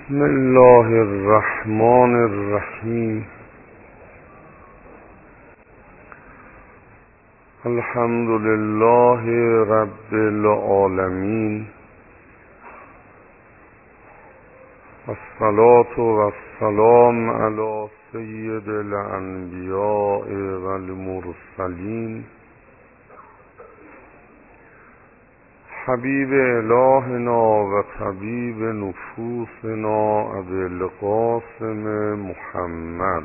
بسم الله الرحمن الرحیم. الحمد لله رب العالمین، الصلاة والسلام علی سید الانبیاء والمرسلین، حبیب الهنا و طبیب نفوسنا ابی القاسم محمد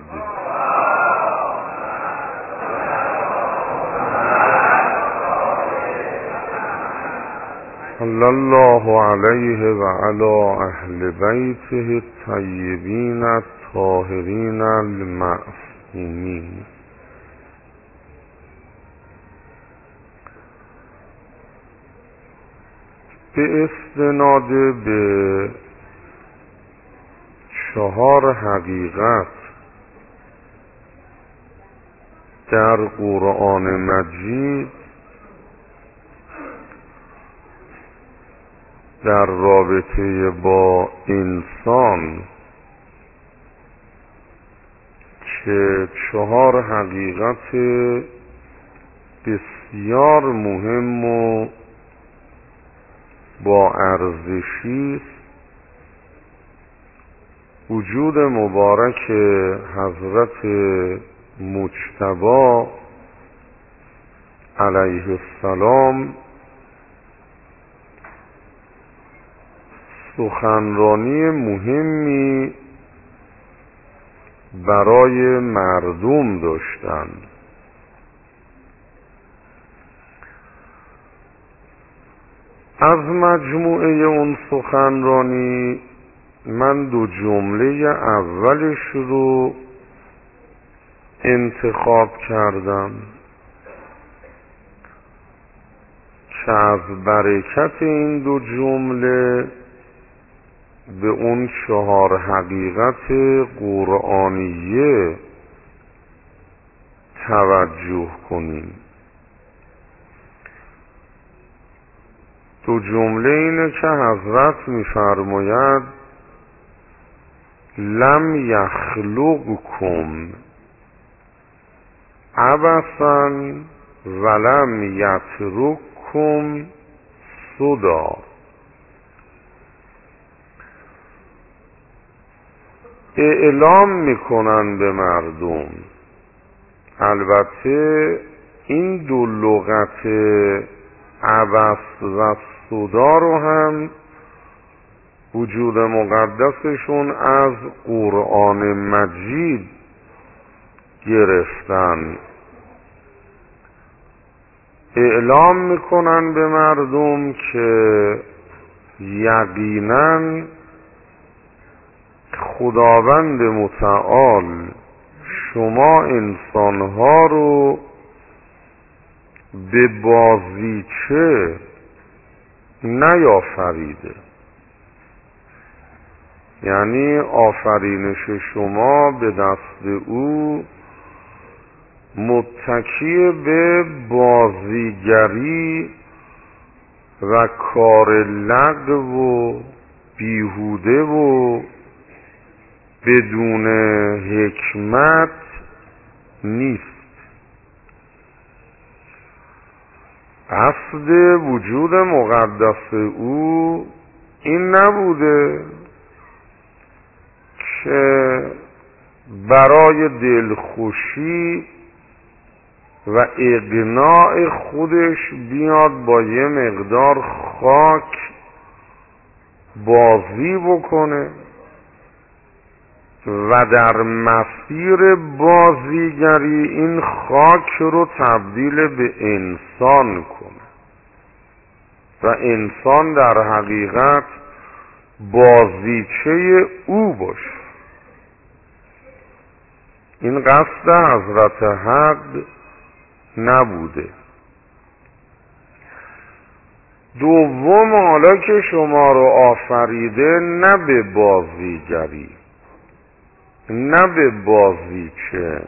صلی الله علیه و علی اهل بیته الطیبین الطاهرین المعصومین. به استناد به 4 حقیقت در قرآن مجید در رابطه با انسان که 4 حقیقت بسیار مهم و با ارزشی است، وجود مبارک حضرت مجتبی علیه السلام سخنرانی مهمی برای مردم داشتند. از مجموعه اون سخنرانی من 2 جمله اولش رو انتخاب کردم که از برکت این 2 جمله به اون 4 حقیقت قرآنیه توجه کنیم. 2 جمله اینه که حضرت می‌فرماید لم یخلقکم عبثا ولم یترککم سدی. اعلام میکنن به مردم. البته این 2 لغت عبث و سدا رو هم وجود مقدسشون از قرآن مجید گرفتن. اعلام میکنن به مردم که یقیناً خداوند متعال شما انسانها رو به بازیچه نیافریده، یعنی آفرینش شما به دست او متکی به بازیگری و کار لغو و بیهوده و بدون حکمت نیست. قصد وجود مقدس او این نبوده که برای دلخوشی و اقناع خودش بیاد با یه مقدار خاک بازی بکنه و در مسیر بازیگری این خاک رو تبدیل به انسان کنه و انسان در حقیقت بازیچه او باشه. این قصد حضرت حق نبوده. دوم، حالا که شما رو آفریده نه به بازیگری، نه به بازیچه،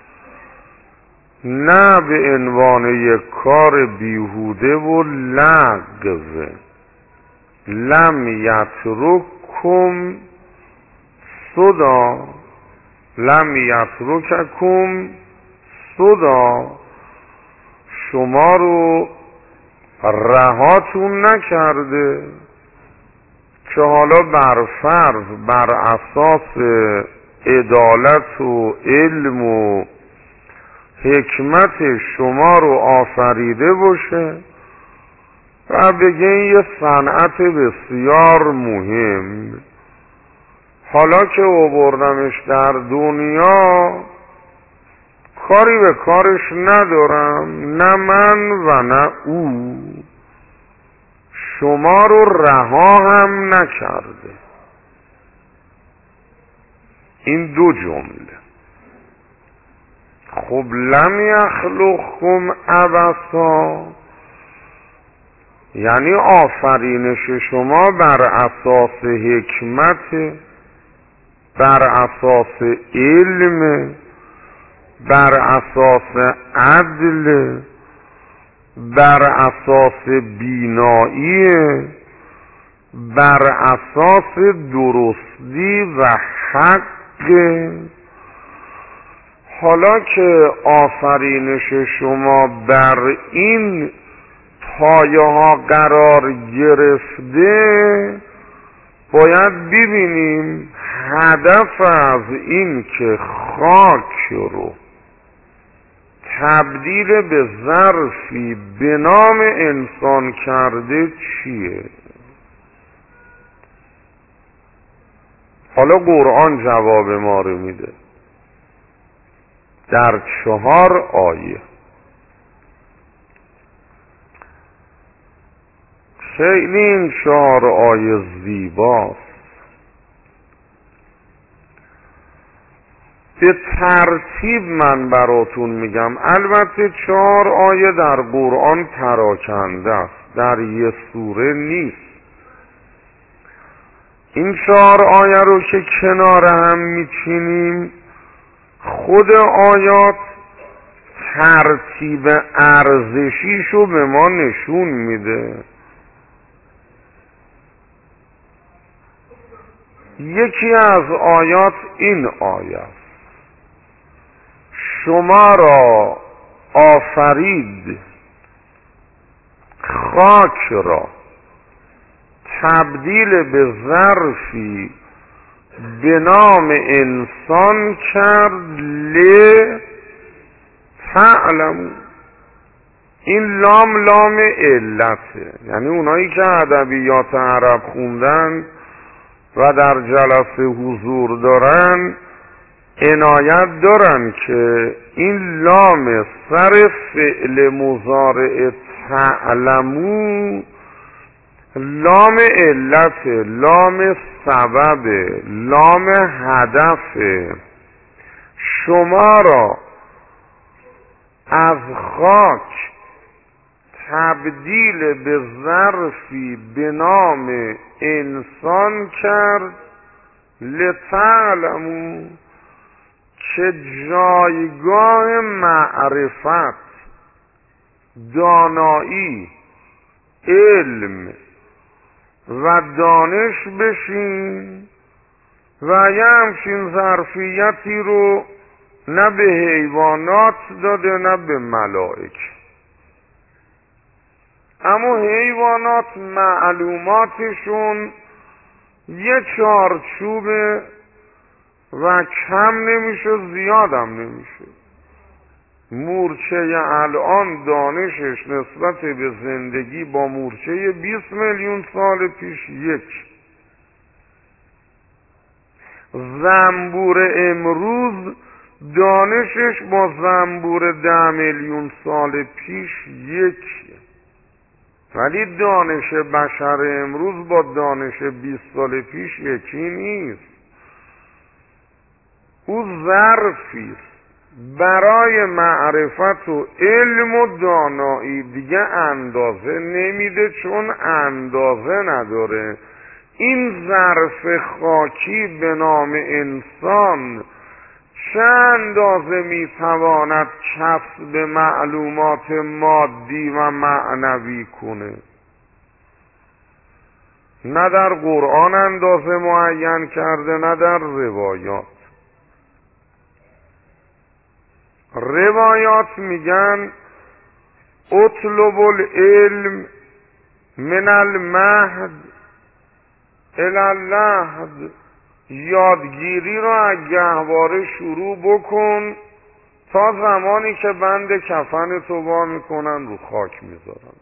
نه به عنوان یک کار بیهوده و لغو، لم یترککم سدا لم یترککم سدا، شما رو رهاتون نکرده که حالا بر فرض بر اساس عدالت و علم و حکمت شما رو آفریده باشه و بگه این یه صنعت بسیار مهم، حالا که آوردمش در دنیا کاری به کارش ندارم، نه من و نه او، شما رو رها هم نکرده. این دو جمله. خب لم یخلقکم عبثا، یعنی آفرینش شما بر اساس حکمت، بر اساس علم، بر اساس عدل، بر اساس بینایی، بر اساس درستی و حق. حالا که آفرینش شما بر این پایه ها قرار گرفته، باید ببینیم هدف از این که خاک رو تبدیل به ظرفی به نام انسان کرده چیه؟ حالا قرآن جواب ما رو میده در 4 آیه. خیلی این 4 آیه زیباست. به ترتیب من براتون میگم، البته 4 آیه در قرآن پراکنده است، در یه سوره نیست. این 4 آیه رو که کنار هم میچینیم، خود آیات ترتیب ارزشیشو به ما نشون میده. یکی از آیات این آیه است: شما را آفرید، خاک را تبدیل به ظرفی به نام انسان کرد لتعلموا. این لام علته، یعنی اونایی که ادبیات عرب خوندن و در جلسه حضور دارن عنایت دارن که این لام سر فعل مضارع تعلمو لام علت، لام سبب، لام هدف. شما را از خاک تبدیل به ظرفی به نام انسان کرد لتعلموا، که جایگاه معرفت، دانایی، علم و دانش بشین و یه همچین ظرفیتی رو نه به حیوانات داده نه به ملائکه. اما حیوانات معلوماتشون یه چارچوبه و کم نمیشه زیادم نمیشه. مورچه الان دانشش نسبت به زندگی با مورچه 20 میلیون سال پیش یک. زنبور امروز دانشش با زنبور 10 میلیون سال پیش یک. ولی دانش بشر امروز با دانش 20 سال پیش یکی نیست. او ظرفی برای معرفت و علم و دانایی، دیگه اندازه نمیده چون اندازه نداره. این ظرف خاکی به نام انسان چه اندازه میتواند کسب معلومات مادی و معنوی کنه؟ نه در قرآن اندازه معین کرده نه در روایات. روایات میگن اطلب العلم من المهد الی اللحد، یادگیری رو از گهواره شروع بکن تا زمانی که بند کفن تو وا میکنن رو خاک میذارن.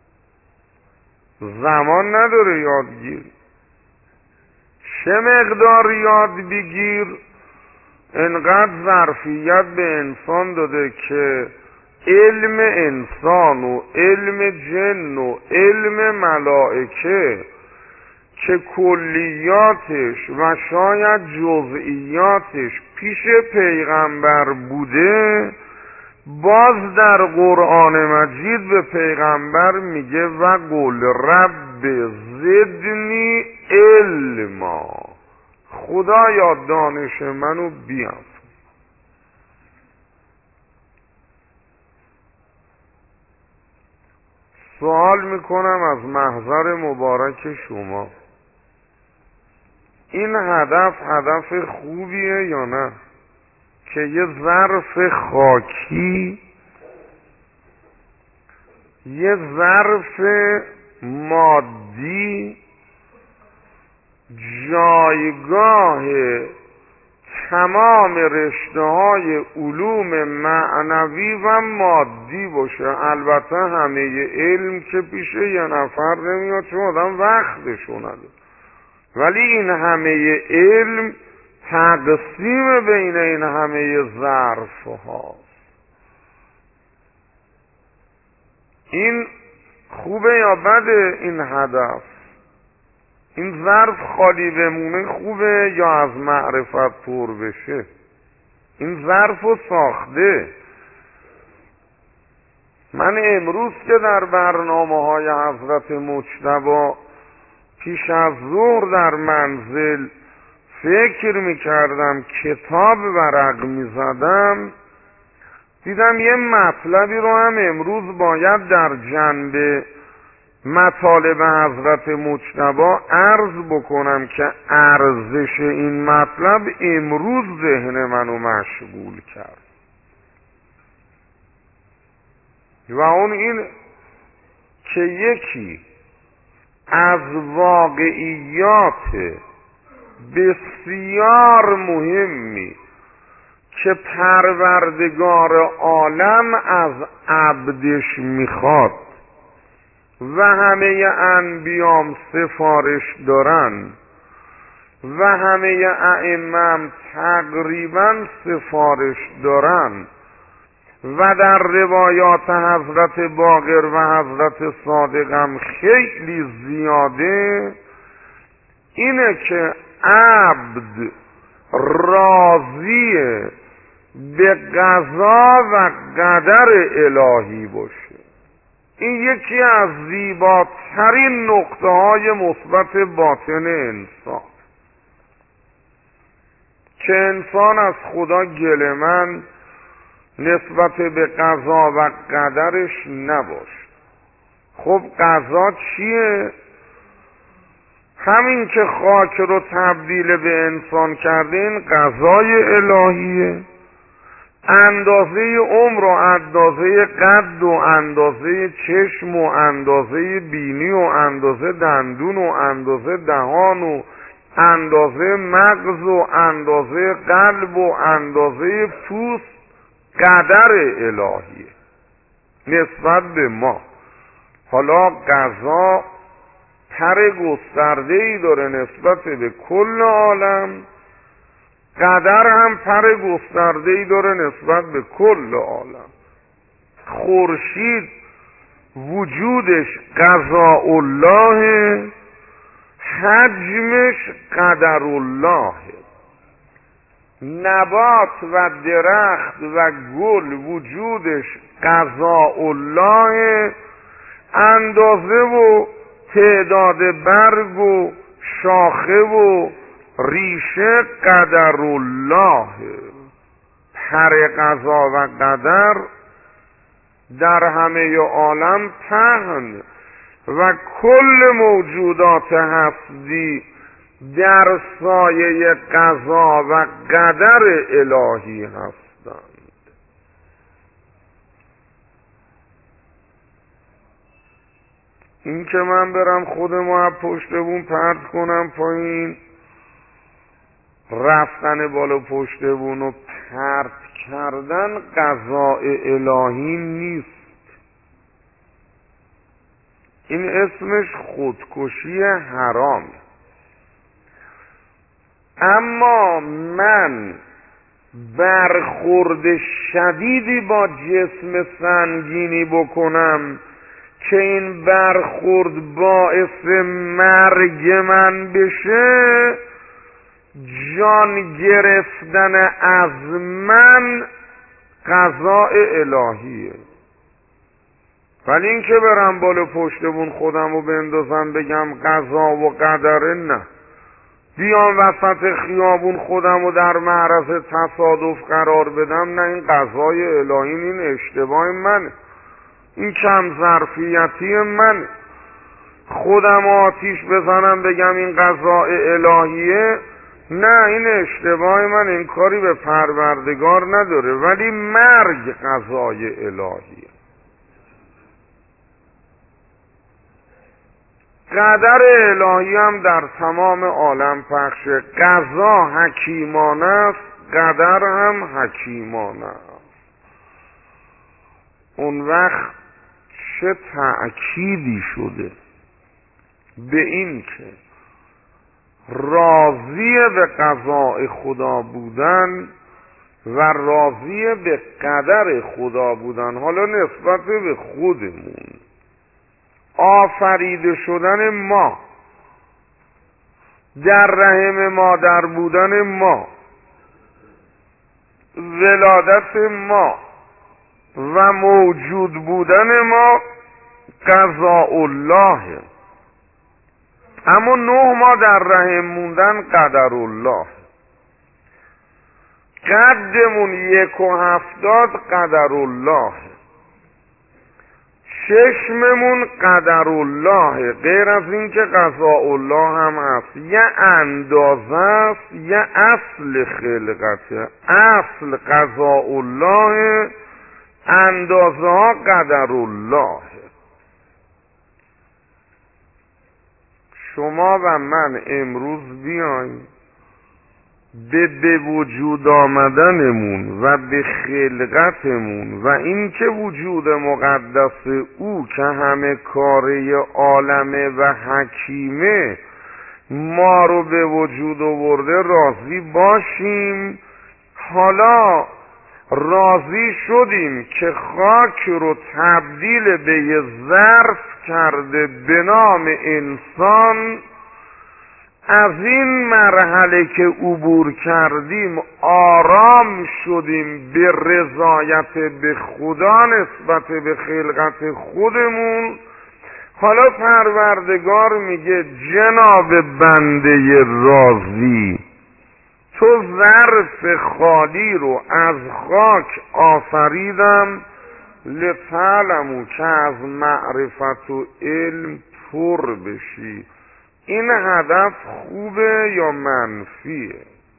زمان نداره یادگیری. چه مقدار یاد بگیر، انقدر ظرفیت به انسان داده که علم انسان و علم جن و علم ملائکه که کلیاتش و شاید جزئیاتش پیش پیغمبر بوده، باز در قرآن مجید به پیغمبر میگه و قل رب زدنی علما، خدایا دانش منو بیافز. سوال میکنم از محضر مبارک شما، این هدف خوبیه یا نه که یه ظرف خاکی، یه ظرف مادی جایگاه تمام رشته‌های علوم معنوی و مادی باشه؟ البته همه علم که پیش یه نفر نمیاد چون آدم وقتشو نداره، ولی این همه علم تقسیم بین این همه ظرف هاست. این خوبه یا بده این هدف؟ این ظرف خالی بمونه خوبه یا از معرفت پر بشه؟ این ظرفو ساخته. من امروز که در برنامه‌های حضرت مجتبی پیش از ظهر در منزل فکر میکردم، کتاب ورق میزدم، دیدم یه مطلبی رو هم امروز باید در جنب مطالب حضرت مجتبی عرض بکنم که ارزش این مطلب امروز ذهن منو مشغول کرد و اون این که یکی از واقعیات بسیار مهمی که پروردگار عالم از عبدش میخواد و همه انبیام سفارش دارن و همه ائمه تقریبا سفارش دارن و در روایات حضرت باقر و حضرت صادق هم خیلی زیاده، اینه که عبد راضی به قضا و قدر الهی باشه. این یکی از زیباترین نقطه های مثبت باطن انسان، که انسان از خدا گله‌مند نسبت به قضا و قدرش نباشه. خب قضا چیه؟ همین که خاک رو تبدیل به انسان کرده، این قضای الهیه. اندازه عمر و اندازه قد و اندازه چشم و اندازه بینی و اندازه دندون و اندازه دهان و اندازه مغز و اندازه قلب و اندازه پوست قدر الهیه نسبت به ما. حالا قضا پر گسترده‌ای داره نسبت به کل عالم، قدر هم پر گسترده‌ای داره نسبت به کل عالم. خورشید وجودش قضاء الله، حجمش قدر الله. نبات و درخت و گل وجودش قضاء الله، اندازه و تعداد برگ و شاخه و ریشه قدر الله. پر قضا و قدر در همه عالم پهن و کل موجودات هستی در سایه قضا و قدر الهی هستند. این که من برم خودمو از پشت بون پرت کنم پایین، رفتن بالا پشت بون و پرت کردن قضاء الهی نیست. این اسمش خودکشی حرام. اما من برخورد شدیدی با جسم سنگینی بکنم که این برخورد باعث مرگ من بشه، جان گرفتن از من قضاء الهیه. ولی این که برم بالا پشت بون خودم رو بندازم بگم قضا و قدره، نه. بیام وسط خیابون خودم رو در معرض تصادف قرار بدم، نه، این قضای الهی، این اشتباه منه، این کم ظرفیتی منه. خودم آتیش بزنم بگم این قضای الهیه، نه، این اشتباه من، این کاری به پروردگار نداره. ولی مرگ قضای الهیه. قدر الهی هم در تمام عالم پخشه. قضا حکیمانه است، قدر هم حکیمانه است. اون وقت چه تأکیدی شده به این که راضی به قضاء خدا بودن و راضی به قدر خدا بودن. حالا نسبت به خودمون، آفریده شدن ما، در رحم مادر بودن ما، ولادت ما و موجود بودن ما قضاء الله. اما 9 ماه در رحم موندن قدر الله. قدمون 1.70 قدر الله. چشممون قدر الله. غیر از این که قضاء الله هم هست. یه اندازه است، یه اصل خلقته. اصل قضاء الله، اندازه ها قدر الله. شما و من امروز بیایم به وجود آمدنمون و به خلقتمون و این که وجود مقدس او که همه کاره عالمه و حکیمه ما رو به وجود آورده راضی باشیم. حالا راضی شدیم که خاک رو تبدیل به یه ظرف کرده به نام انسان. از این مرحله که عبور کردیم آرام شدیم به رضایت به خدا نسبت به خلقت خودمون. حالا پروردگار میگه جناب بنده راضی، تو ظرف خالی رو از خاک آفریدم لتعلموا که از معرفت و علم پر بشی. این هدف خوبه یا منفیه؟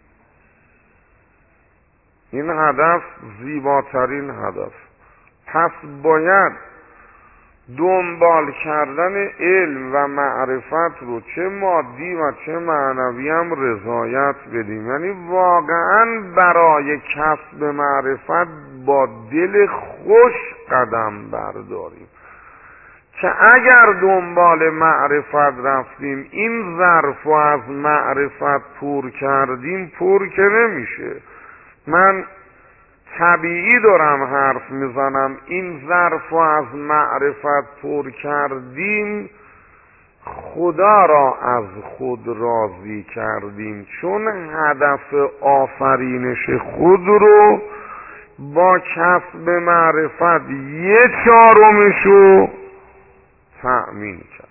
این هدف زیباترین هدف. پس باید دنبال کردن علم و معرفت رو چه مادی و چه معنوی هم رضایت بدیم. یعنی واقعا برای کسب معرفت با دل خوش قدم برداریم که اگر دنبال معرفت رفتیم این ظرف و از معرفت پر کردیم، پر که نمیشه. من طبیعی دارم حرف میزنم. این ظرف و از معرفت پر کردیم، خدا را از خود راضی کردیم، چون هدف آفرینش خود رو با کسب معرفت 1/4 رو تأمین کرد.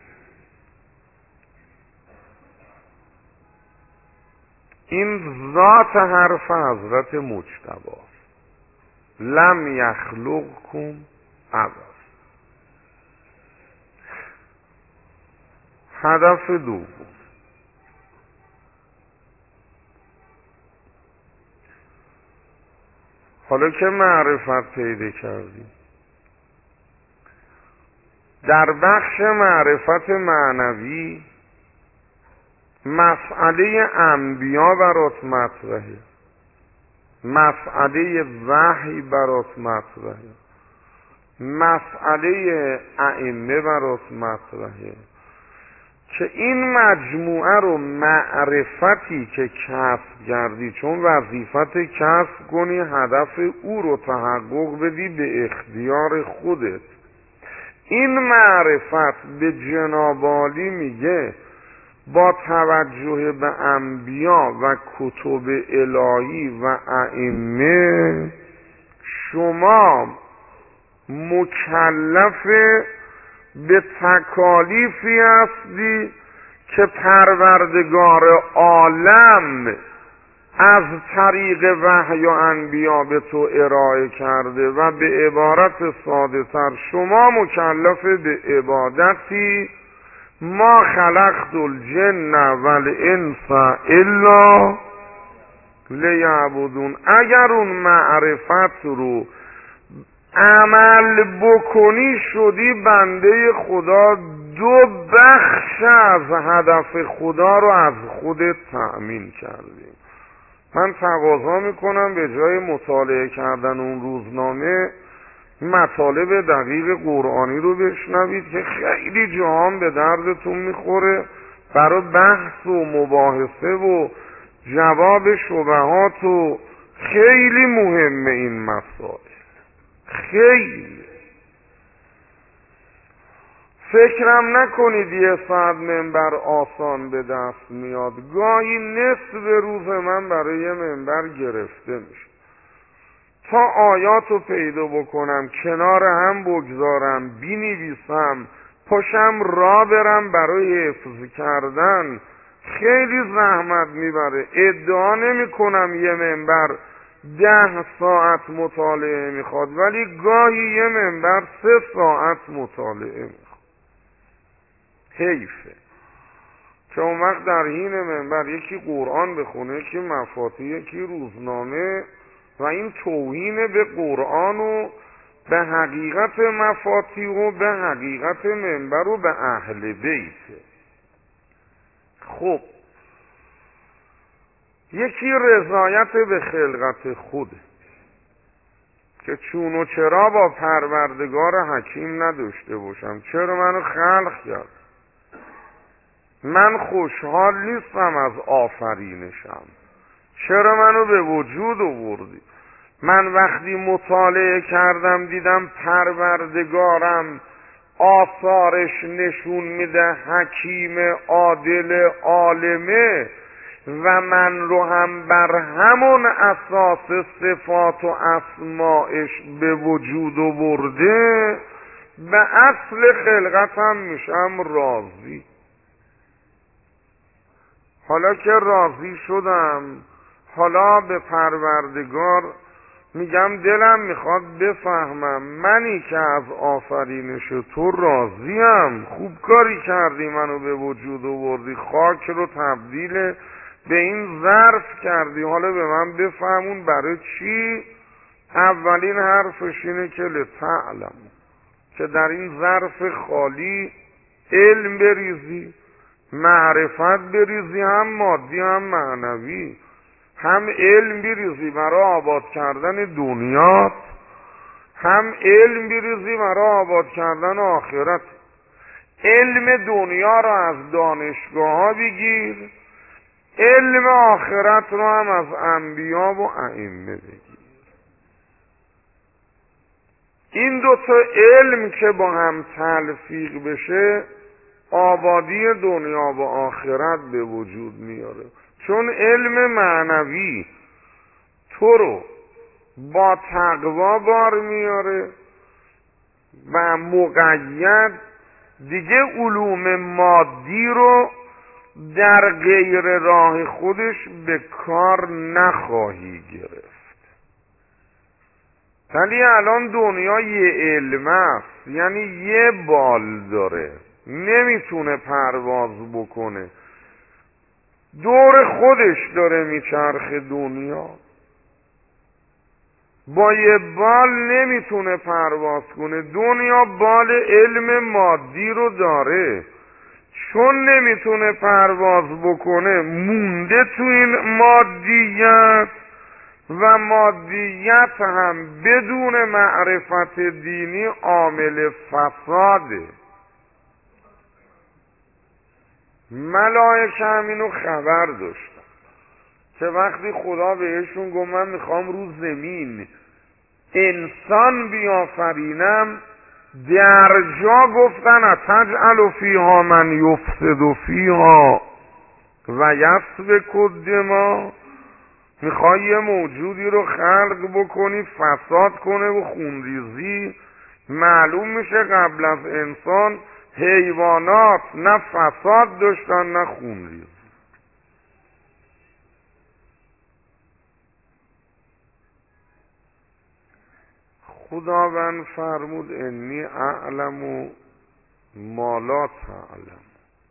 این ذات حرف حضرت مجتبی لم یخلقکم عبث. هدف دوم، حالا که معرفت پیدا کردیم، در بخش معرفت معنوی مسئله انبیا برات مطرحه، مسئله وحی برات مطرحه، مسئله ائمه برات مطرحه که این مجموعه رو معرفتی که کسب کردی، چون وظیفت کسب کنی هدف او رو تحقق بدی به اختیار خودت، این معرفت به جناب عالی میگه با توجه به انبیا و کتب الهی و ائمه شما مکلف به تکالیفی هستی که پروردگار عالم از طریق وحی و انبیا به تو ارائه کرده و به عبارت ساده تر شما مکلف به عبادتی ما خلقت الجن والانس الا لیعبدون. اگر اون معرفت رو عمل بکنی شدی بنده خدا، دو بخش از هدف خدا رو از خودت تأمین کردی. من تقاضا میکنم به جای مطالعه کردن اون روزنامه مطالب دقیق قرآنی رو بشنوید که خیلی جهان به دردتون میخوره برای بحث و مباحثه و جواب شبهات و خیلی مهمه این مسائل. خیلی فکرم نکنید یه ساعت منبر آسان به دست میاد. گاهی نصف روز من برای یه منبر گرفته میشه تا آیاتو پیدا بکنم، کنار هم بگذارم، بینویسم، پاشم را برم برای حفظ کردن، خیلی زحمت میبره. ادعا نمی کنم یه منبر 10 ساعت مطالعه میخواد، ولی گاهی یه منبر 3 ساعت مطالعه میخواد. حیفه که اون وقت در حین منبر یکی قرآن بخونه، یکی مفاتیح، یکی روزنامه، و این توهین به قرآن و به حقیقت مفاتیح و به حقیقت منبر و به اهل بیت. خب یکی رضایت به خلقت خوده که چون و چرا با پروردگار حکیم نداشته باشم. چرا منو خلق کرد؟ من خوشحال نیستم از آفرینشم. چرا منو به وجود آوردی؟ من وقتی مطالعه کردم دیدم پروردگارم آثارش نشون میده حکیم عادل عالمه و من رو هم بر همون اساس صفات و اسمائش به وجود آورده، به اصل خلقتم میشم راضی. حالا که راضی شدم، حالا به پروردگار میگم دلم میخواد بفهمم منی که از آفرینش تو راضیم. خوب کاری کردی، منو به وجود آوردی، خاک رو تبدیل به این ظرف کردی، حالا به من بفهمون برای چی. اولین حرفش اینه که لتعلم، که در این ظرف خالی علم بریزی، معرفت بریزی، هم مادی هم معنوی. هم علم بریزی برای آباد کردن دنیات، هم علم بریزی برای آباد کردن آخرت. علم دنیا رو از دانشگاه ها بگیر، علم آخرت رو هم از انبیا و ائمه بگیر. این دوتا علم که با هم تلفیق بشه آبادی دنیا و آخرت به وجود میاره. چون علم معنوی تو رو با تقوا بار میاره و مقید دیگه علوم مادی رو در غیر راه خودش به کار نخواهی گرفت. ولی الان دنیا یه علم است، یعنی یه بال داره، نمیتونه پرواز بکنه، دور خودش داره میچرخه دنیا، با یه بال نمیتونه پرواز کنه. دنیا بال علم مادی رو داره، چون نمیتونه پرواز بکنه مونده تو این مادیت، و مادیت هم بدون معرفت دینی عامل فساده. ملائکه هم اینو خبر داشتن که وقتی خدا بهشون گفت من میخوام رو زمین انسان بیافرینم، در جا گفتن اتجعل فیها من یفسد فیها و یسفک الدماء، میخوای یه موجودی رو خلق بکنی فساد کنه و خونریزی. معلوم میشه قبل از انسان حیوانات نه فساد داشتن نه خونریزی. خداوند فرمود انی اعلم ما لا تعلم،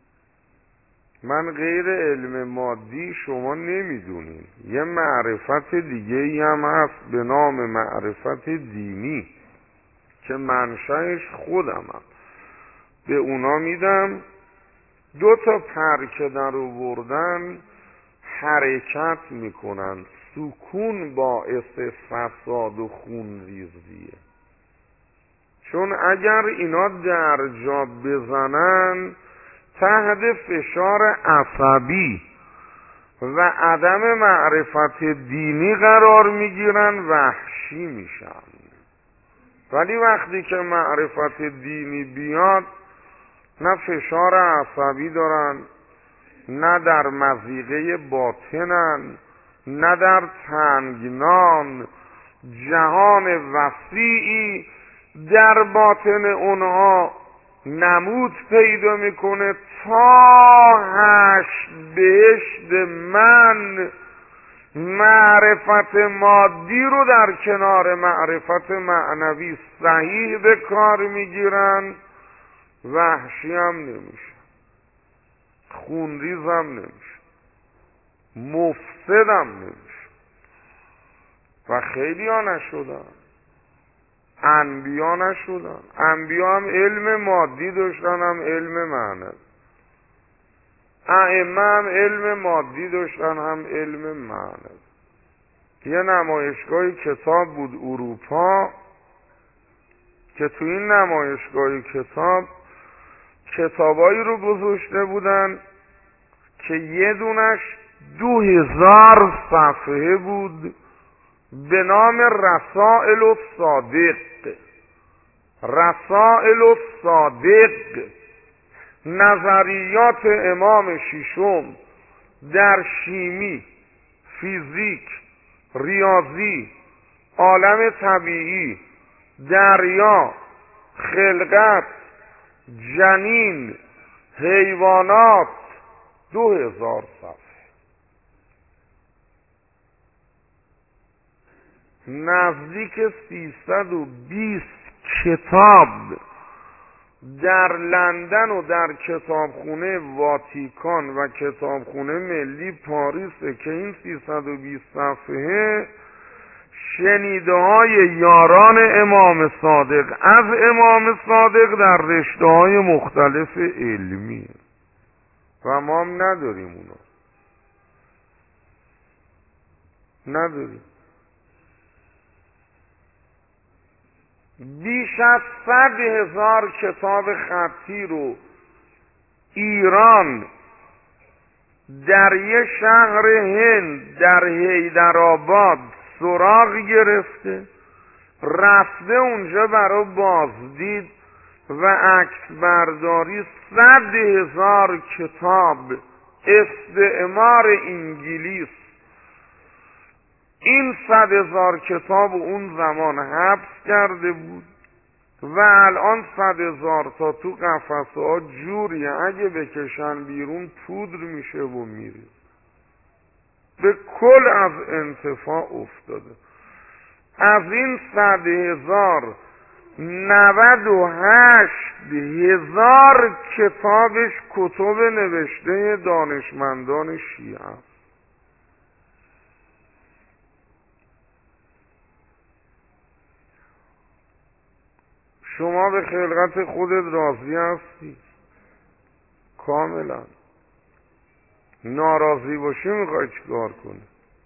من غیر علم مادی شما نمیدونین. یه معرفت دیگه ای هم هست به نام معرفت دینی که منشأش خودمم، به اونا میدم. 2 پر که در آوردن حرکت میکنن، سکون باعث فساد و خونریزیه. چون اگر اینا در جا بزنن تحت فشار عصبی و عدم معرفت دینی قرار میگیرن، وحشی میشن. ولی وقتی که معرفت دینی بیاد، نه فشار عصبی دارن، نه در مضیقه باطنن، نه در تنگنان. جهان وسیعی در باطن اونها نمود پیدا میکنه تا 8 بهشت. من معرفت مادی رو در کنار معرفت معنوی صحیح به کار میگیرن، وحشی هم نمیشه، خونریز هم نمیشه، مفسد هم نمیشه. و خیلی ها نشدن، انبیا نشدن. انبیا هم علم مادی داشتن هم علم معنوی، ائمه هم علم مادی داشتن هم علم معنوی. یه نمایشگاه کتاب بود اروپا که تو این نمایشگاه کتابایی رو گذاشته بودن که یه دونش 2000 صفحه بود به نام رسائل الصادق. رسائل الصادق نظریات امام ششم در شیمی، فیزیک، ریاضی، عالم طبیعی، دریا، خلقت، جنین، حیوانات. 2000 صفحه. نزدیک 320 کتاب در لندن و در کتابخونه واتیکان و کتابخونه ملی پاریسه که این 320 صفحه شنیده های یاران امام صادق از امام صادق در رشته های مختلف علمی، و ما هم نداریم اونا، نداریم. بیش از 100,000 کتاب خطی رو ایران در یه شهر هند در حیدرآباد سراغ گرفته، رفته اونجا برای بازدید و عکس برداری. 100,000 کتاب استعمار انگلیس این 100,000 کتاب اون زمان حبس کرده بود و الان 100,000 تا تو قفسه ها جوریه اگه بکشن بیرون پودر میشه و میره. به کل از انتفاع افتاده. از این 100,000 98,000 کتابش کتب نوشته دانشمندان شیعه است. شما به خلقت خودت راضی هستی؟ کاملا. ناراضی باشی میخوای چیکار کنی؟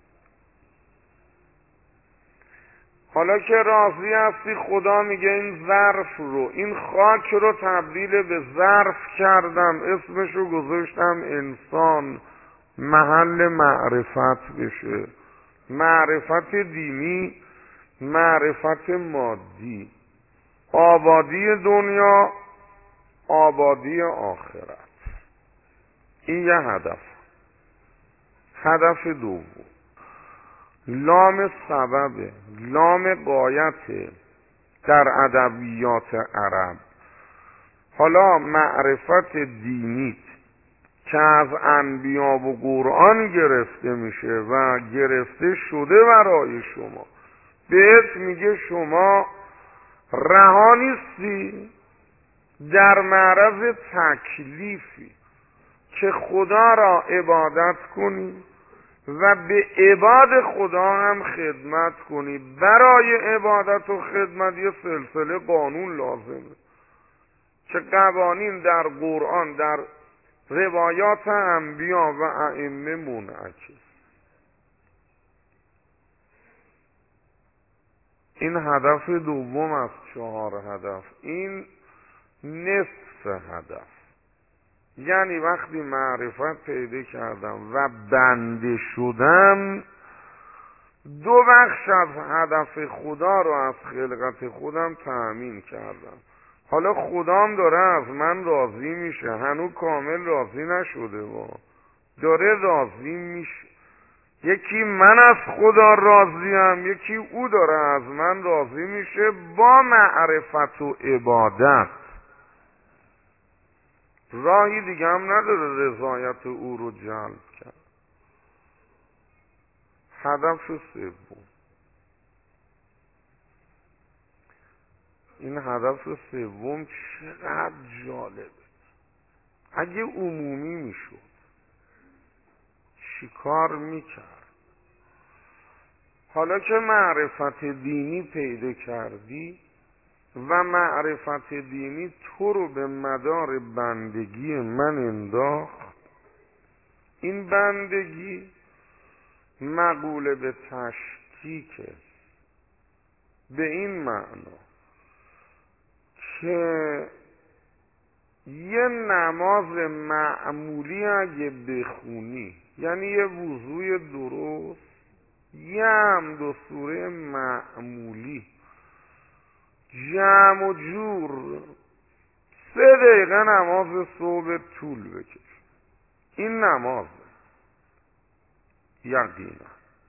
حالا که راضی هستی، خدا میگه این ظرف رو، این خاک رو تبدیل به ظرف کردم، اسمش رو گذاشتم انسان، محل معرفت بشه. معرفت دینی، معرفت مادی، آبادی دنیا، آبادی آخرت. این یه هدف. هدف دوم، لام سببه، لام غایته در ادبیات عرب. حالا معرفت دینیت که از انبیا و قرآن گرفته میشه و گرفته شده برای شما، بهت میگه شما رها نیستی، در معرض تکلیفی که خدا را عبادت کنی و به عباد خدا هم خدمت کنی. برای عبادت و خدمت یه سلسله قانون لازمه که قوانین در قرآن، در روایات انبیا و ائمه منعکس. این هدف دوم از 4 هدف. این نصف هدف. یعنی وقتی معرفت پیدا کردم و بنده شدم، 2 بخش از هدف خدا رو از خلقت خودم تأمین کردم. حالا خدام داره از من راضی میشه، هنوز کامل راضی نشده داره راضی میشه. یکی من از خدا راضیم، یکی او داره از من راضی میشه با معرفت و عبادت. راهی دیگه هم نداره رضایت او رو جلب کرد. هدف سوم. این هدف سوم چقدر جالبه. اگه عمومی میشد چیکار میکرد؟ حالا که معرفت دینی پیدا کردی و معرفت دینی تو رو به مدار بندگی من انداخت، این بندگی مقوله به تشکیکه، به این معنا که یه نماز معمولی اگه بخونی، یعنی یه وضوی درست، یه حمد و سوره معمولی، جمع و جور، 3 دقیقه نماز صبح طول بکش، این نمازه. یقینا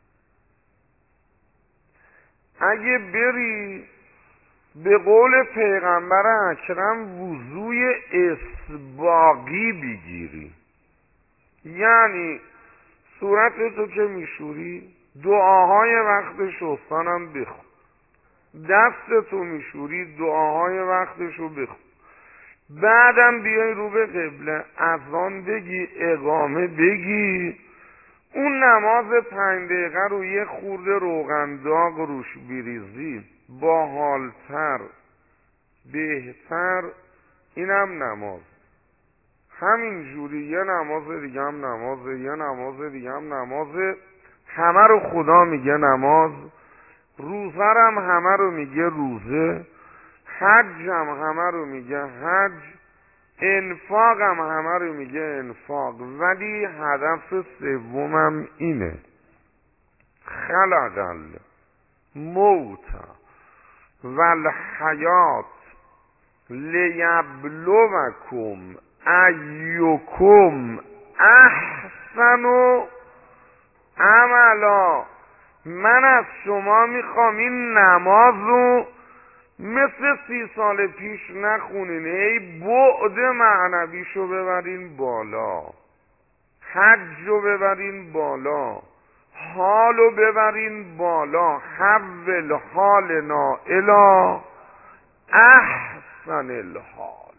اگه بری به قول پیغمبر اکرم وضوی اسباغی بگیری، یعنی صورتتو که میشوری دعاهای وقت شستنم بخون، دستتو میشوری دعاهای وقتشو بخون، بعدم بیای رو به قبله اذان بگی، اقامه بگی، اون نماز 5 دقیقه رو یه خورده روغن داغ روش بریزی، باحالتر، بهتر. اینم نماز. همین جوری یه نماز دیگه هم نمازه، یه نماز دیگه هم نمازه. همه رو خدا میگه نماز. روزه هم همه رو میگه روزه. حج هم همه رو میگه حج. انفاق هم همه رو میگه انفاق. ولی هدف سومم اینه: خلق الموت والحیات لیبلوکم ایکم احسن عملا. من از شما میخوام این نماز رو مثل 30 سال پیش نخونین، ای بعد معنویشو ببرین بالا، حجو ببرین بالا، حالو ببرین بالا. حول حالنا الی احسن الحال.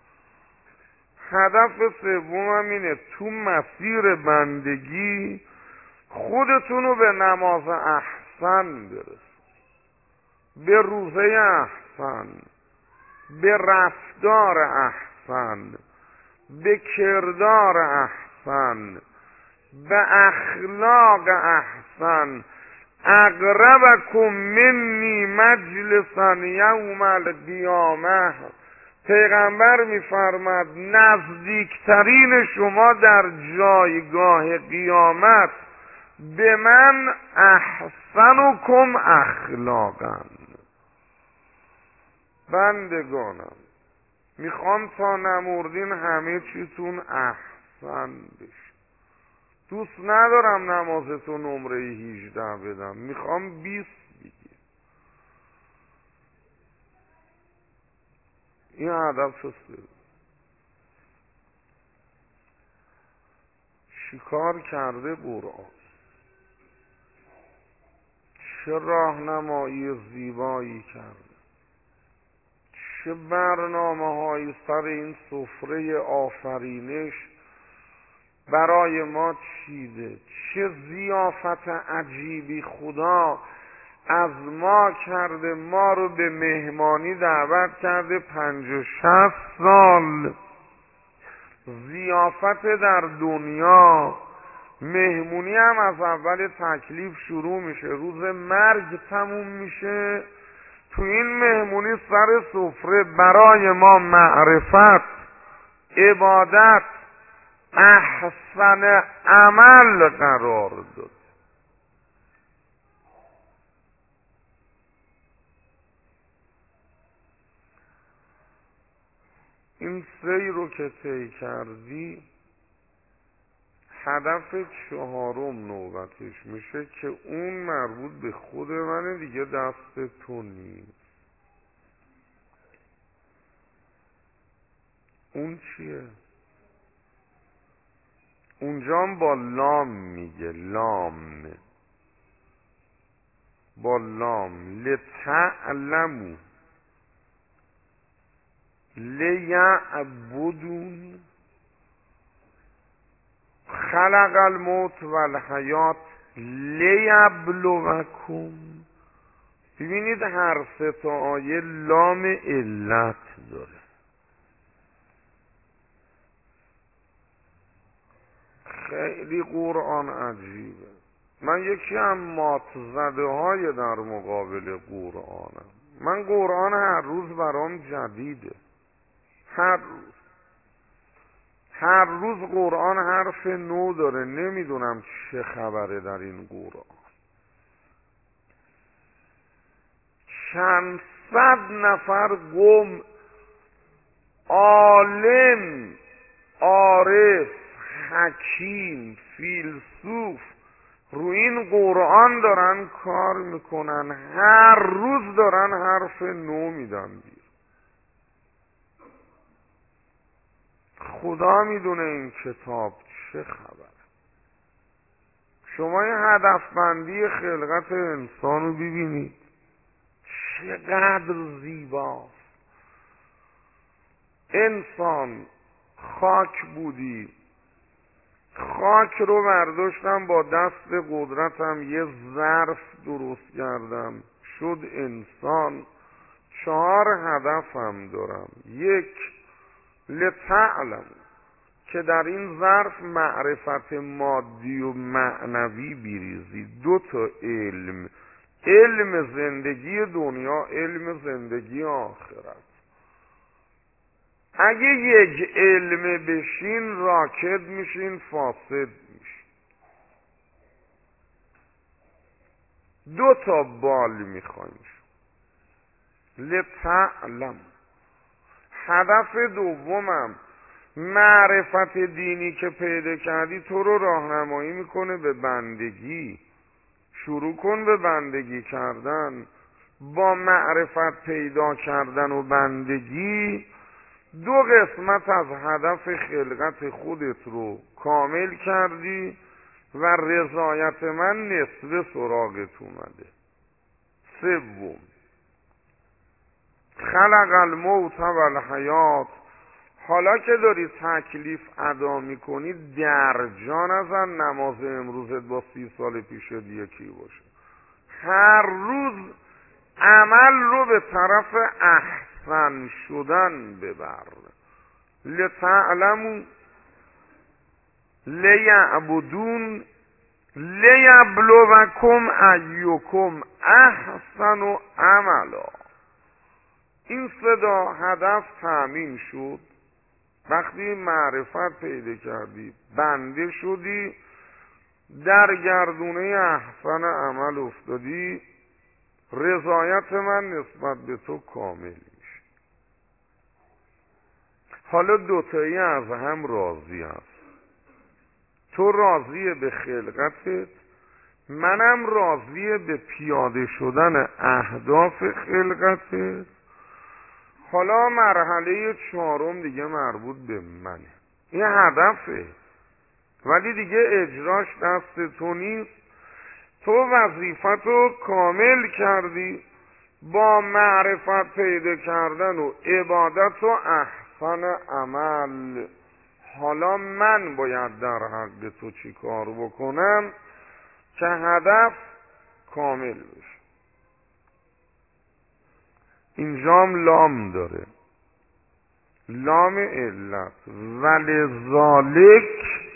هدف سومم اینه تو مسیر بندگی خودتونو به نماز احسن برسون، به روزه احسن، به رفتار احسن، به کردار احسن، به اخلاق احسن. اقربکم منی مجلسا یوم القیامه. پیغمبر میفرماد نزدیکترین شما در جایگاه قیامت به من احسنکم اخلاقا. بندگانم میخوام تا نمردین همه چیتون احسن بشه. دوست ندارم نمازتون نمره 18 بدم، میخوام 20 بگیر. این هدف شسته. شکار کرده قرآن، چه راهنمایی زیبایی کرده، چه برنامه‌هایی سر این سفره آفرینش برای ما چیده، چه ضیافت عجیبی خدا از ما کرده. ما رو به مهمانی دعوت کرده 50-60 سال. ضیافت در دنیا، مهمونی هم از اول تکلیف شروع میشه، روز مرگ تموم میشه. تو این مهمونی سر سفره برای ما معرفت، عبادت، احسن عمل قرار داد. این سیر رو که طی کردی، هدف 4 نوبتش میشه که اون مربوط به خود منه دیگه، دست تو نیست. اون چیه؟ اونجام با لام میگه، لام با لام، لتعلمو لیعبدون خلق الموت والحیات لیبلوکم. ببینید هر 3 تا آیه لام علت داره. خیلی قرآن عجیبه. من یکی از مات‌زده های در مقابل قرآنم. من قرآن هر روز برام جدیده. هر روز قرآن حرف نو داره. نمیدونم چه خبره در این قرآن. چند صد نفر قوم، عالم، عارف، حکیم، فیلسوف روی این قرآن دارن کار میکنن. هر روز دارن حرف نو میدن. خدا میدونه این کتاب چه خبره. شما این هدفمندی خلقت انسان رو ببینید چقدر زیباست. انسان خاک بودی، خاک رو برداشتم با دست قدرتم یه ظرف درست کردم شد انسان. 4 هدفم دارم. 1 لتعلم، که در این ظرف معرفت مادی و معنوی بریزی. 2 تا علم، علم زندگی دنیا، علم زندگی آخرت. اگه 1 علم بشین راکد میشین، فاسد میشین. 2 تا بال میخوایم. لتعلم. هدف دومم معرفت دینی که پیدا کردی تو رو راهنمایی میکنه به بندگی. شروع کن به بندگی کردن. با معرفت پیدا کردن و bandگی 2 قسمت از هدف خلقت خودت رو کامل کردی و رضایت من نصف سراغت اومده. 3 خلق الموت و الحیات. حالا که داری تکلیف ادا میکنی در جا نزن نماز امروزت با 30 سال پیشت یکی باشه. هر روز عمل رو به طرف احسن شدن ببر. لتعلموا لیعبدون لیبلوکم ایکم احسن عملا. این صدا هدف تامین شد. وقتی معرفت پیدا کردی بنده شدی، در گردونه احسن عمل افتادی، رضایت من نسبت به تو کامل میشه. حالا دوتایی از هم راضی هست. تو راضی به خلقتت، منم راضی به پیاده شدن اهداف خلقتت. حالا مرحله 4 دیگه مربوط به منه. این هدفه، ولی دیگه اجراش دست تو نیست. تو وظیفتو کامل کردی با معرفت پیدا کردن و عبادت و احسن عمل. حالا من باید در حق تو چی کار بکنم که هدف کامل بشه. اینجام لام داره، لام علت. ولذالک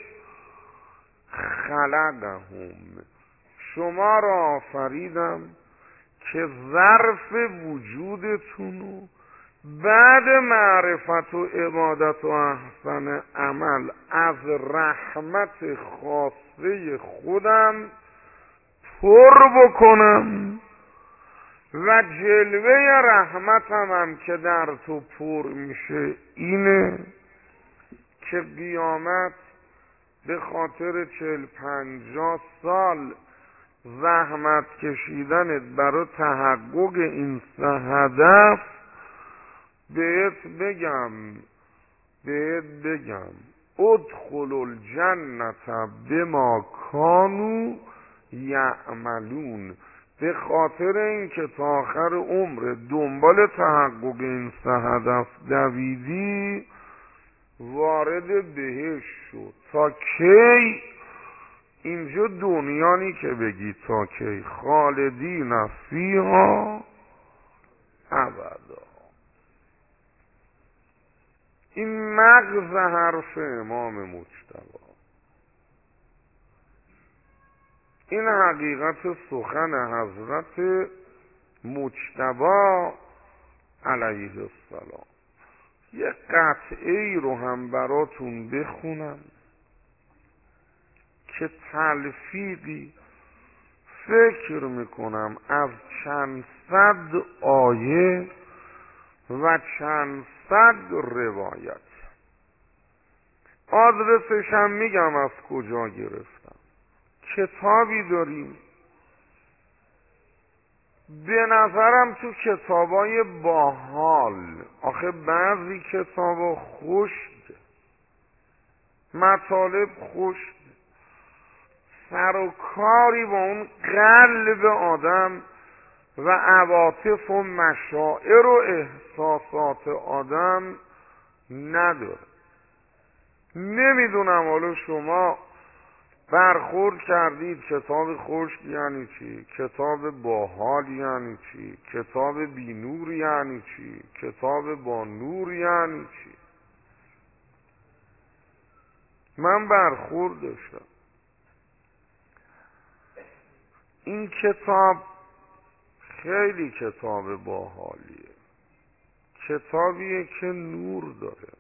خلقهم، شما را آفریدم که ظرف وجودتونو بعد معرفت و عبادت و احسن عمل از رحمت خاصه خودم پر بکنم و جلوه رحمتم هم که در تو پر میشه اینه که قیامت به خاطر 40-50 سال زحمت کشیدنت برای تحقق این 3 هدف بهت بگم ادخلوا الجنة بما کانوا یعملون. به خاطر اینکه تا آخر عمر دنبال تحقق این 3 هدف دویدی وارد بهشت شد. تا کی؟ اینجا دنیانی که بگی تا کی، خالدین فیها ابدا. این مغز حرف امام مجتبی، این حقیقت سخن حضرت مجتبی علیه السلام. یه قطعی رو هم براتون بخونم که تلفیقی فکر میکنم از چند صد آیه و چند صد روایت. آدرسش هم میگم از کجا گرفتم. کتابی داریم به نظرم تو کتابای باحال، آخه بعضی کتابا خشک، مطالب خشک، سر و کاری با اون قلب آدم و عواطف و مشاعر و احساسات آدم نداره. نمیدونم حالا شما برخورد کردید کتاب خشک یعنی چی، کتاب باحال یعنی چی، کتاب بی نور یعنی چی، کتاب با نور یعنی چی. من برخورد داشتم. این کتاب خیلی کتاب باحالیه، کتابیه که نور داره،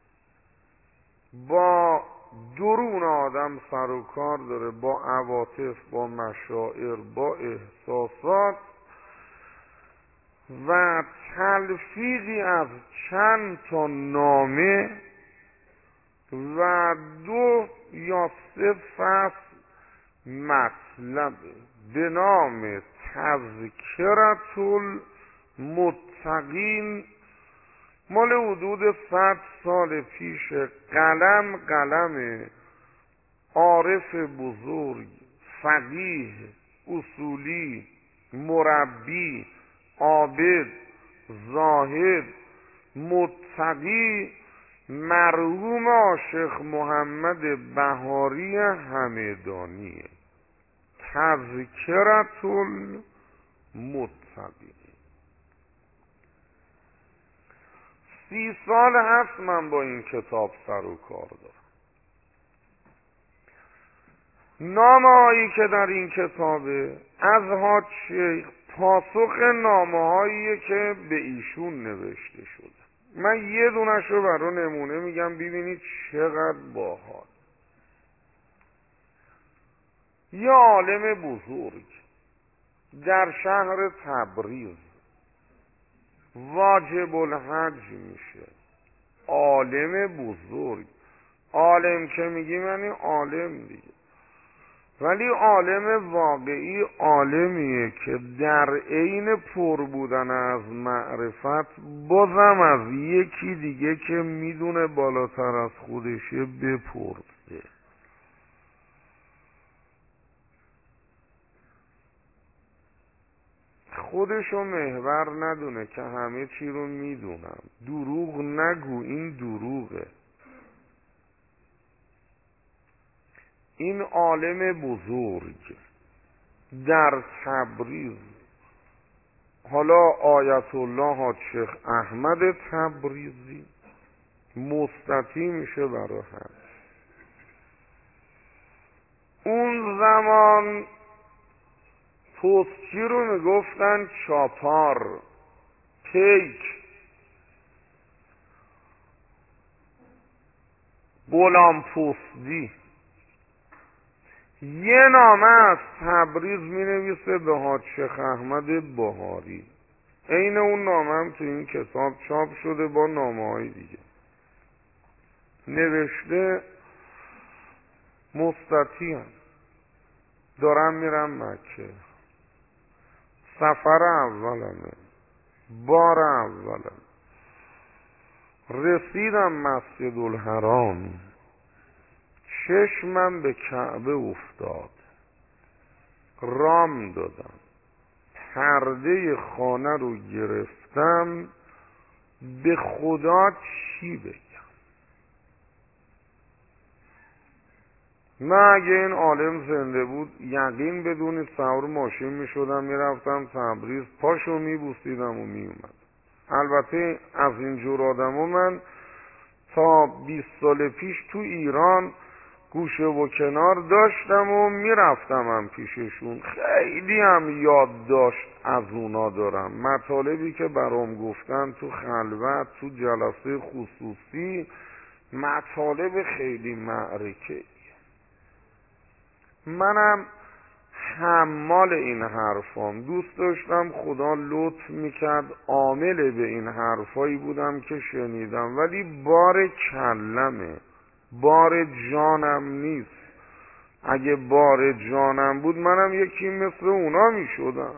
با درون آدم سر و کار داره، با عواطف، با مشاعر، با احساسات و تلفیقی از چند تا نامه و 2 یا 3 فصل مطلبه به نام تذکرة المتقین، مال حدود 100 سال پیش. قلم عارف بزرگ، فقیه، اصولی، مربی، عابد، زاهد، متقی، مرحوم عاشق محمد بهاری همدانی، تذکرة المتقین. 30 سال هست من با این کتاب سر و کار دارم. نامه‌هایی که در این کتابه از حاج شیخ پاسخ نامه‌هاییه که به ایشون نوشته شده. من یه دونشو برای نمونه میگم ببینید چقدر باحال. یه عالم بزرگ در شهر تبریز واجب الحج میشه. عالم بزرگ، عالم که میگیم یعنی عالم دیگه، ولی عالم واقعی عالمیه که در عین پر بودن از معرفت بازم از یکی دیگه که میدونه بالاتر از خودشه بپرسه. خودشو محور ندونه که همه چی رو میدونم. دروغ نگو، این دروغه. این عالم بزرگ در تبریز، حالا آیت الله حاج شیخ احمد تبریزی مستطیع میشه برای هم. اون زمان پستچی رو میگفتن چاپار، پیک، غلام پستدی. یه نامه از تبریز می نویسه به حاج شیخ احمد بهاری. عین اون نامه هم تو این کتاب چاپ شده با نامه های دیگه. نوشته مستطیعم، دارم میرم مکه، سفر اولمه، بار اولم، رسیدم مسجد الحرام، چشمم به کعبه افتاد، رام دادم، پرده خانه رو گرفتم، به خدا چی بگم؟ من اگه این عالم زنده بود یقین بدونید سوار ماشین می شدم می رفتم تبریز، پاشو می بوسیدم و می اومد. البته از اینجور آدمو من تا 20 سال پیش تو ایران گوشه و کنار داشتم و میرفتم هم پیششون. خیلی هم یادداشت از اونا دارم، مطالبی که برام گفتن تو خلوت، تو جلسه خصوصی، مطالب خیلی معرکه. منم حمال این حرفام، دوست داشتم، خدا لطف میکرد عامل به این حرفایی بودم که شنیدم، ولی بار کلمه، بار جانم نیست. اگه بار جانم بود منم یکی مثل اونا میشدم.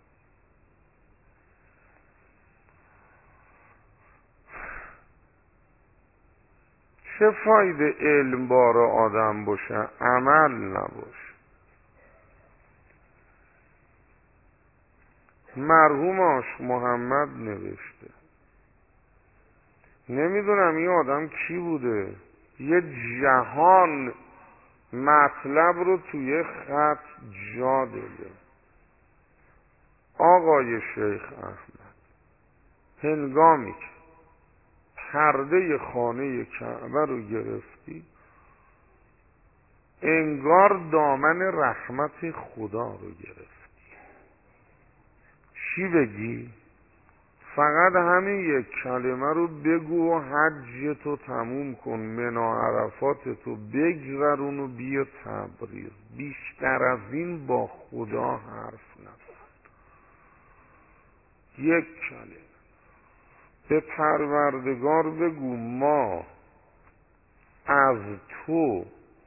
چه فایده علم بار آدم باشه عمل نباشه؟ مرحوم عاشق محمد نوشته، نمیدونم این آدم کی بوده، یه جهان مطلب رو توی خط جا داده. آقای شیخ احمد، هنگامی که پرده خانه کعبه رو گرفتی انگار دامن رحمت خدا رو گرفتی. چی بگی؟ فقط همین یک کلمه رو بگو و حج تو تموم کن، منا عرفات تو بگذرون و بیا تبریز. بیشتر از این با خدا حرف نزن. یک کلمه به پروردگار بگو ما از تو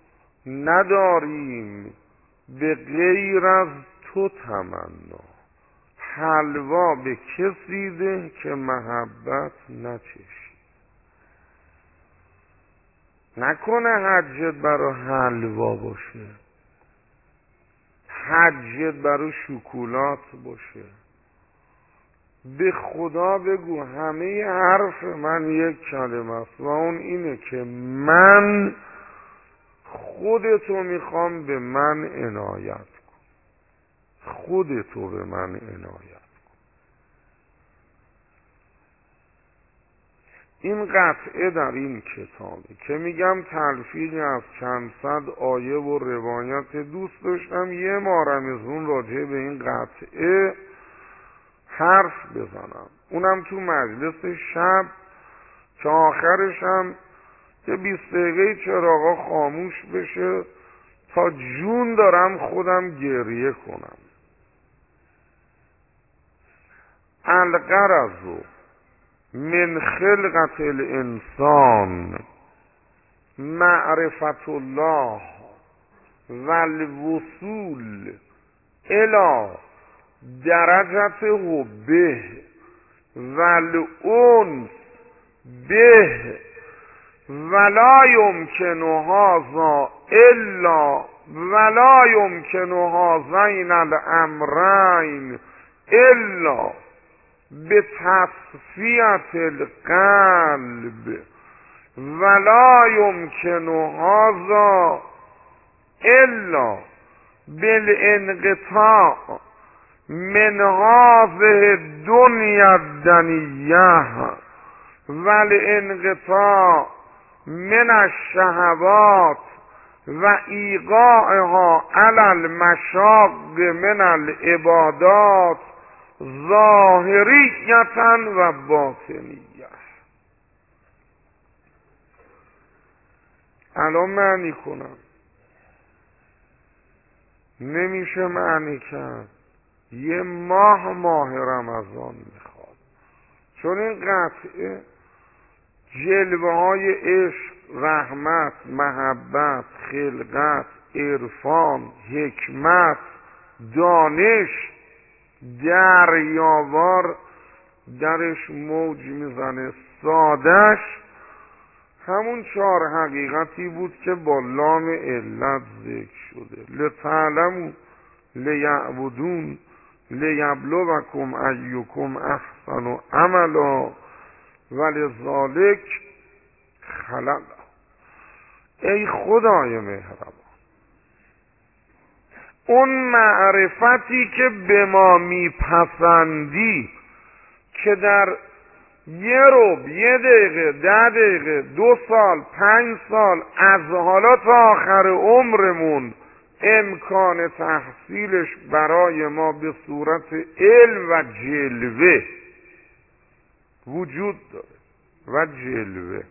نداریم به غیر از تو تمنا، حلوا به کسی ده که محبت نچشی. نکنه حجت برای حلوا باشه، حجت برای شکلات باشه، به خدا بگو همه حرف من یک کلمه است و اون اینه که من خودتو میخوام به من عنایت کن. خودتو به من عنایت. این قطعه در این کتابه که میگم تلفیقی از چند صد آیه و روایت دوست داشتم یه مارم از اون راجع به این قطعه حرف بزنم، اونم تو مجلس شب که آخرش هم یه 20 دقیقه چراغا خاموش بشه تا جون دارم خودم گریه کنم. الغرض من خلقت الانسان معرفت الله و الوصول الى درجت حبه و الانس به ولا یمکن هذا الا ولا یمکن هذین الامرین الا به تصفیت القلب ولا یمکن هذا الا بالانقطاع من هذه الدنیا الدنیه والانقطاع من الشهوات و ایقاعها علی المشاق من العبادات ظاهریتا و باطنیه. الان معنی کنم، نمیشه معنی کرد. یه ماه رمضان میخواد، چون این قطعه جلوه های عشق، رحمت، محبت، خلقت، عرفان، حکمت، دانش دریاوار درش موج میزنه. سادش همون 4 حقیقتی بود که با لام علت ذکر شده. لتعلموا لیعبدون لیبلوکم ایکم احسن عملا ولذالک خلق. ای خدای مهربان، اون معرفتی که به ما میپسندی که در یه ربع، 1 دقیقه، 10 دقیقه، 2 سال، 5 سال از حالا تا آخر عمرمون امکان تحصیلش برای ما به صورت علم و جلوه وجود داره و جلوه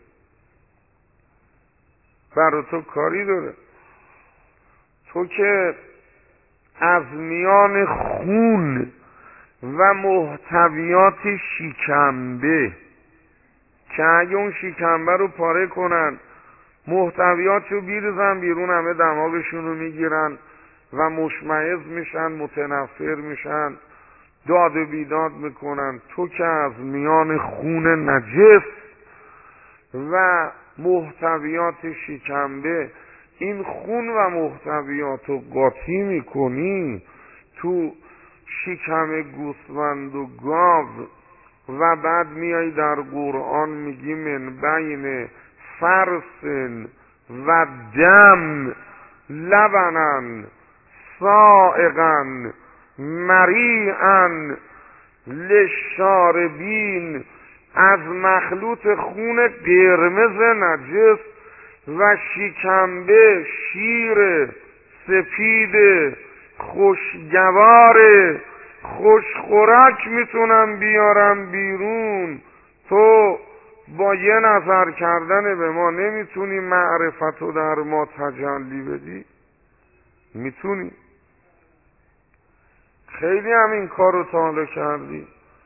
برای تو کاری داره. تو که از میان خون و محتویات شکمبه که اگه اون شکمبه رو پاره کنن محتویات رو بیرزن بیرون، همه دماغشون رو میگیرن و مشمئز میشن، متنفر میشن، داد و بیداد میکنن. تو که از میان خون نجس و محتویات شکمبه این خون و محتویات رو قاطی میکنی تو شکم گوسفند و گاو و بعد میای در قرآن میگی من بین فرس و دم لبنن سائغا مریعا للشاربین، از مخلوط خون قرمز نجس و شکمبه شیر سفید خوشگوار خوشخورک میتونم بیارم بیرون. تو با یه نظر کردن به ما نمیتونی معرفت رو در ما تجلی بدی؟ میتونی. خیلی هم این کار رو تا حالا کردی.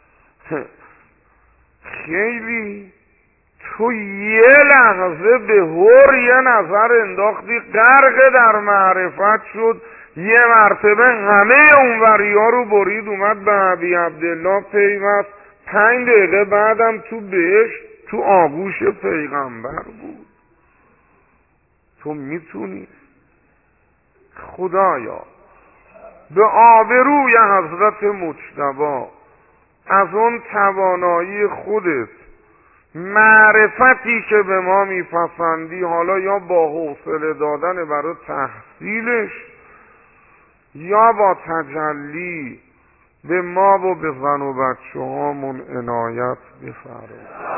خیلی. تو یه لحظه به هر یه نظر انداختی، غرق در معرفت شد، یه مرتبه همه اونوریا رو برید اومد به ابی عبدالله پیوست. 5 دقیقه بعدم تو بهشت تو آغوش پیغمبر بود. تو میتونی. خدایا به آبروی حضرت مجتبی از اون توانایی خودت، معرفتی که به ما میپسندی، حالا یا با حوصله دادن برای تحصیلش یا با تجلی به ما و به زن و بچه هامون عنایت بفرما.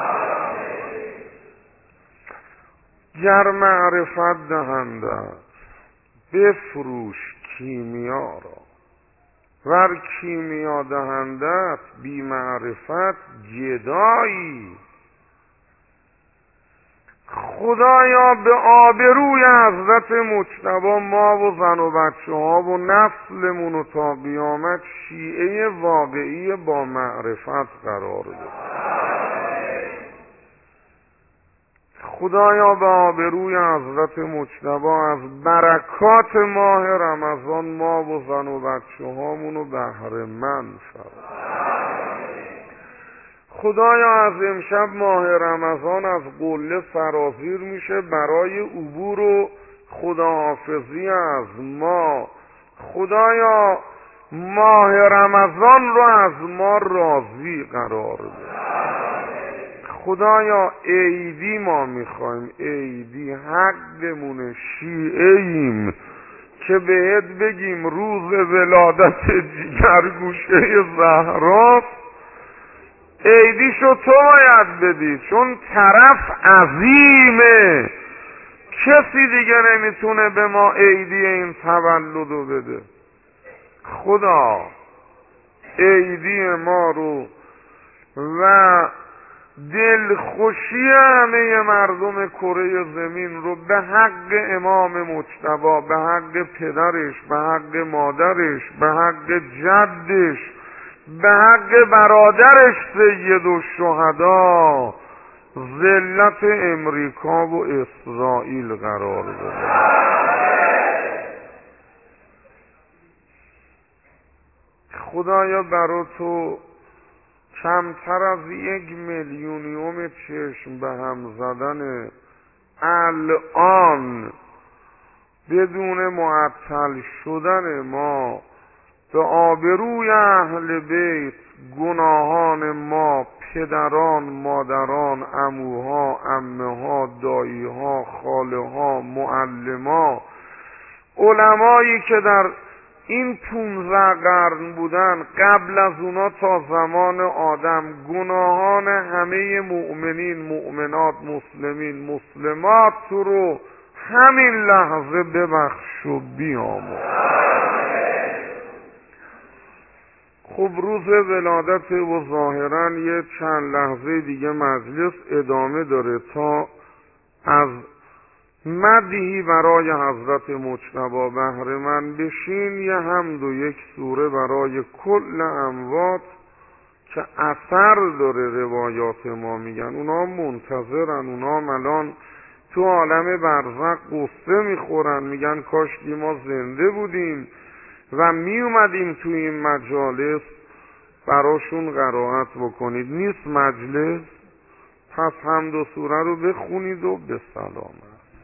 گر معرفت دهنده است بفروش کیمیا را، ور کیمیا دهنده است بی معرفت گدایی. خدایا به آبروی حضرت مجتبی ما و زن و بچه ها و نسلمون و تا قیامت شیعه واقعی با معرفت قرار بده. خدایا به آبروی حضرت مجتبی از برکات ماه رمضان ما و زن و بچه هامونو بهره مند فرما. خدایا از امشب ماه رمضان از قله سرازیر میشه برای عبور و خداحافظی از ما. خدایا ماه رمضان رو از ما راضی قرار بده. خدایا عیدی ما میخوایم، عیدی حقمونه، شیعه ایم که بهت بگیم روز ولادت جگرگوشه زهراست، عیدیشو تو باید بدی چون طرف عظیمه، کسی دیگه نمیتونه به ما عیدی این تولدو بده. خدا عیدی ما رو و دلخوشی همه مردم کره زمین رو به حق امام مجتبی، به حق پدرش، به حق مادرش، به حق جدش، به حق برادرش سید الشهدا ذلت امریکا و اسرائیل قرار بده. خدایا برا تو کمتر از 1 میلیونیوم چشم به هم زدن الان بدون معطل شدن ما به آبروی اهل بیت گناهان ما، پدران، مادران، عموها، عمه‌ها، دایی‌ها، خاله‌ها، معلما، علمایی که در این 15 قرن بودن، قبل از اونا تا زمان آدم، گناهان همه مؤمنین، مؤمنات، مسلمین، مسلمات رو همین لحظه ببخش و بیامرز. خب روز ولادت و ظاهرا یه چند لحظه دیگه مجلس ادامه داره تا از مدحی برای حضرت مجتبی بهره مند بشین، یه حمد و یک سوره برای کل اموات که اثر داره. روایات ما میگن اونا منتظرن، اونا الان تو عالم برزخ قصه میخورن، میگن کاشکی ما زنده بودیم و میومدیم تو این مجالس براشون قرائت بکنید. نیست مجلس؟ پس حمد و سوره رو بخونید و به سلامت.